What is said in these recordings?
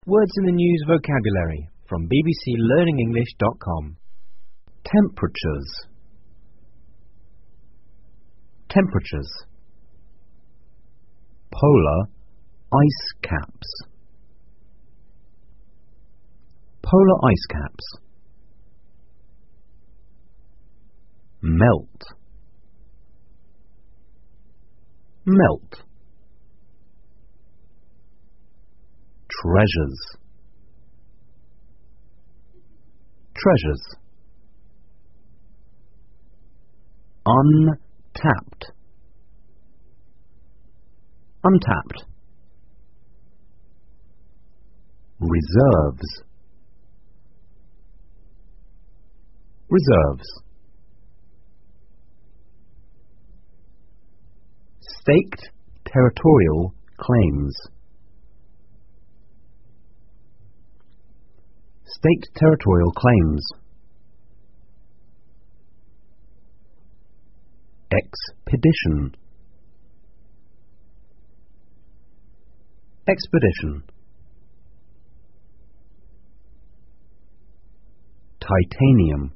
Words in the News vocabulary from bbclearningenglish.com. Temperatures. Temperatures. Polar ice caps. Polar ice caps. Melt. Melt. Treasures. Treasures. Untapped. Untapped. Reserves. Reserves. Staked territorial claims. Staked territorial claims. Expedition. Expedition. Titanium.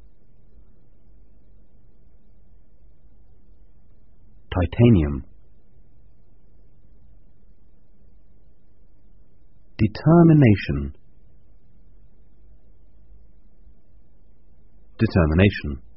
Titanium. Determination. Determination.